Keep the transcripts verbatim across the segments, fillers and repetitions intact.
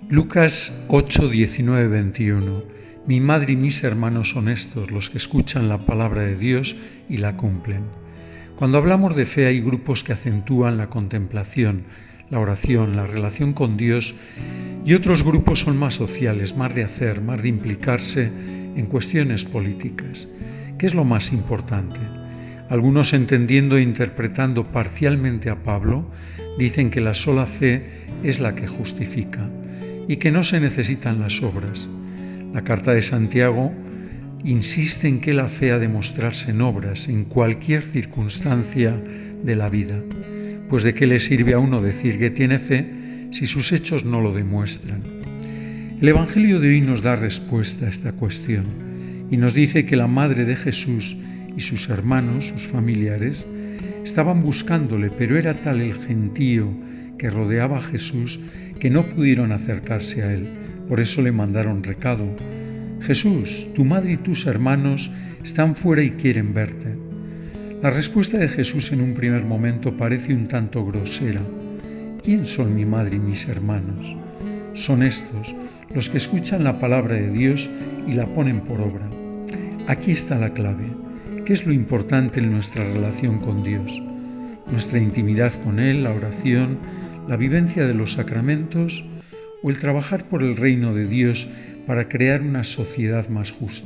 Lucas ocho, diecinueve, veintiuno. Mi madre y mis hermanos son estos, los que escuchan la palabra de Dios y la cumplen. Cuando hablamos de fe hay grupos que acentúan la contemplación, la oración, la relación con Dios, y otros grupos son más sociales, más de hacer, más de implicarse en cuestiones políticas. ¿Qué es lo más importante? Algunos, entendiendo e interpretando parcialmente a Pablo, dicen que la sola fe es la que justifica y que no se necesitan las obras. La carta de Santiago insiste en que la fe ha de mostrarse en obras, en cualquier circunstancia de la vida. Pues ¿de qué le sirve a uno decir que tiene fe si sus hechos no lo demuestran? El Evangelio de hoy nos da respuesta a esta cuestión y nos dice que la madre de Jesús y sus hermanos, sus familiares, estaban buscándole, pero era tal el gentío que rodeaba a Jesús que no pudieron acercarse a él. Por eso le mandaron recado: Jesús, tu madre y tus hermanos están fuera y quieren verte. La respuesta de Jesús en un primer momento parece un tanto grosera. ¿Quién son mi madre y mis hermanos? Son estos, los que escuchan la palabra de Dios y la ponen por obra. Aquí está la clave. ¿Qué es lo importante en nuestra relación con Dios? ¿Nuestra intimidad con Él, la oración, la vivencia de los sacramentos o el trabajar por el reino de Dios para crear una sociedad más justa?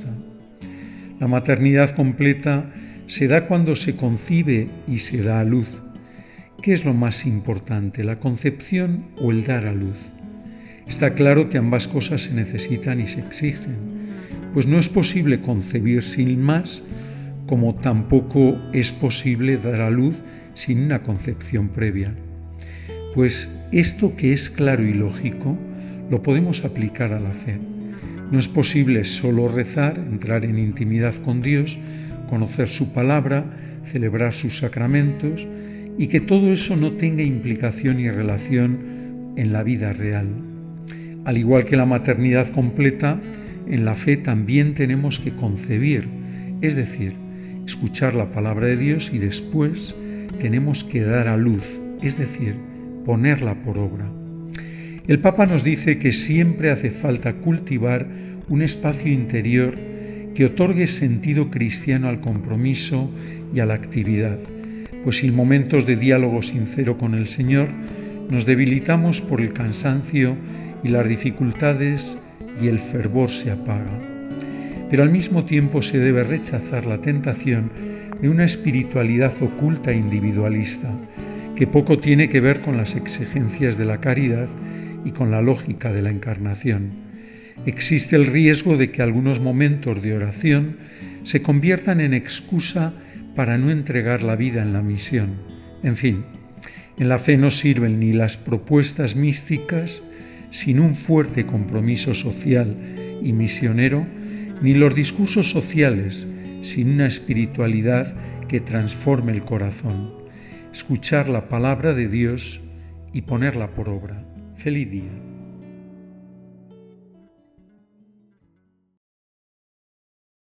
La maternidad completa se da cuando se concibe y se da a luz. ¿Qué es lo más importante, la concepción o el dar a luz? Está claro que ambas cosas se necesitan y se exigen, pues no es posible concebir sin más, como tampoco es posible dar a luz sin una concepción previa. Pues esto que es claro y lógico, lo podemos aplicar a la fe. No es posible solo rezar, entrar en intimidad con Dios, conocer su palabra, celebrar sus sacramentos y que todo eso no tenga implicación y relación en la vida real. Al igual que la maternidad completa, en la fe también tenemos que concebir, es decir, escuchar la palabra de Dios y después tenemos que dar a luz, es decir, ponerla por obra. El Papa nos dice que siempre hace falta cultivar un espacio interior que otorgue sentido cristiano al compromiso y a la actividad, pues sin momentos de diálogo sincero con el Señor nos debilitamos por el cansancio y las dificultades y el fervor se apaga. Pero al mismo tiempo se debe rechazar la tentación de una espiritualidad oculta e individualista, que poco tiene que ver con las exigencias de la caridad y con la lógica de la encarnación. Existe el riesgo de que algunos momentos de oración se conviertan en excusa para no entregar la vida en la misión. En fin, en la fe no sirven ni las propuestas místicas sin un fuerte compromiso social y misionero, ni los discursos sociales sin una espiritualidad que transforme el corazón. Escuchar la palabra de Dios y ponerla por obra. Feliz día.